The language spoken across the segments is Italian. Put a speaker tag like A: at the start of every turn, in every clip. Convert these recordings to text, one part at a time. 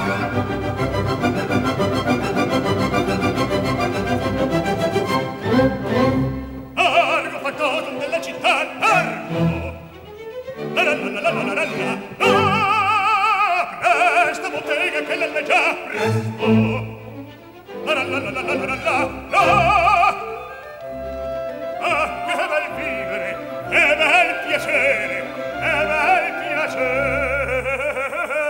A: Largo factotum della città, largo! La la la la la la la la la! Presto, bottega, che l'elle già, presto! La la la la la la la la la! Ah, che bel vivere, che bel piacere, che bel piacere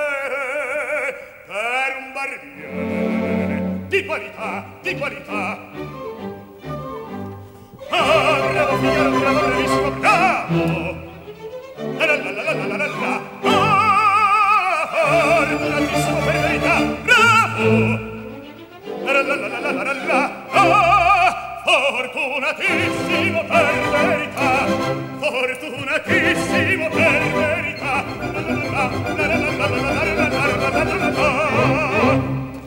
A: per un barbiere di qualità, di qualità. Ah, bravo Figaro, bravo, bravissimo, bravo! La la la la la la la la! Ah, fortunatissimo per verità, bravo! La la la la la la la la! Ah, fortunatissimo per verità, fortunatissimo per verità! La la la la la la la la la la la la!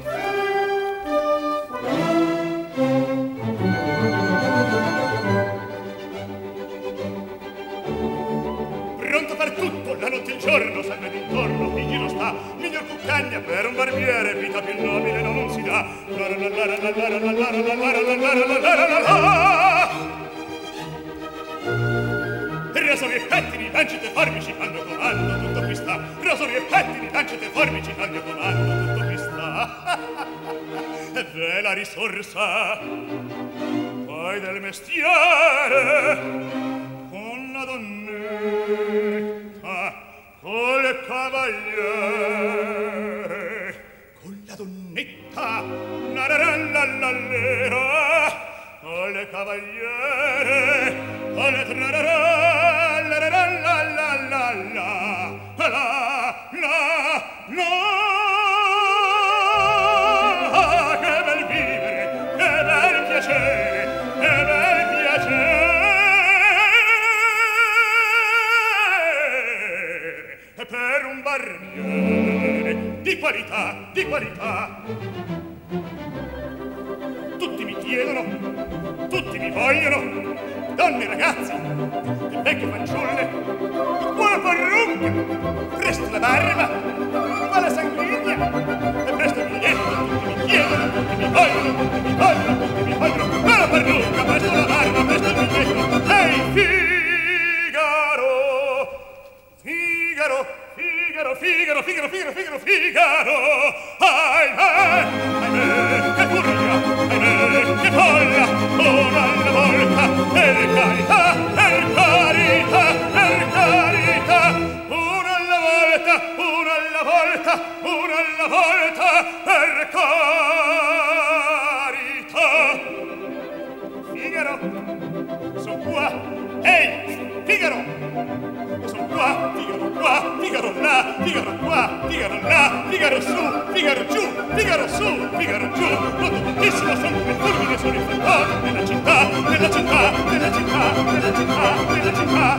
A: Pronto per tutto, la notte e il giorno, sempre d'intorno, in giro sta, miglior cuccagna per un barbiere, vita più nobile non si dà. La la la la la la la la la la la la la la la. Rasori e pettini, lancite forbici, al mio comando tutto qui sta. Rasori e pettini, lancite forbici, al mio comando tutto qui sta. E ve la risorsa, poi del mestiere, con la donnetta, col cavaliere, con la donnetta, la la la la la la, col cavaliere, con la tra la la la la la la la la. Che bel vivere, che bel piacere, che bel piacere per un barbiere di qualità, di qualità. Tutti mi chiedono, tutti mi vogliono, donne e ragazzi, e vecchie fanciulle, buona parrucca, presto la barba, buona sanguigna, e presto il biglietto, tutti mi chiedono, tutti mi vogliono, tutti mi vogliono, tutti mi vogliono, buona parrucca, presto la barba, presto il biglietto. Ehi, Figaro, Figaro, Figaro, Figaro, Figaro, Figaro, Figaro, Figaro, ahimè, ahimè, che furia, ahimè, che folla, una alla volta, per carità, per carità, per carità, una alla volta, una alla volta, una alla volta, per carità. Figaro, son qua, ehi, Figaro, son qua, Figaro qua, Figaro là, Figaro qua, Figaro là, Figaro su, Figaro giù, Figaro su, Figaro giù, noto moltissimo, sono come fulmine, sono il fantasma della città, della città, della città, della città, della città.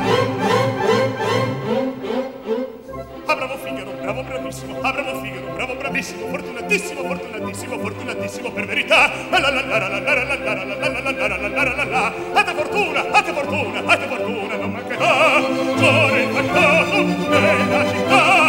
A: Ah, bravo Figaro, bravo bravissimo, ah, bravo Figaro, bravo bravissimo, fortunatissimo, fortunatissimo, fortunatissimo per verità. La la la la la la la la la la la la la la la la. A te fortuna, a te fortuna, a te fortuna, non mancherà. Sono il fantasma della città.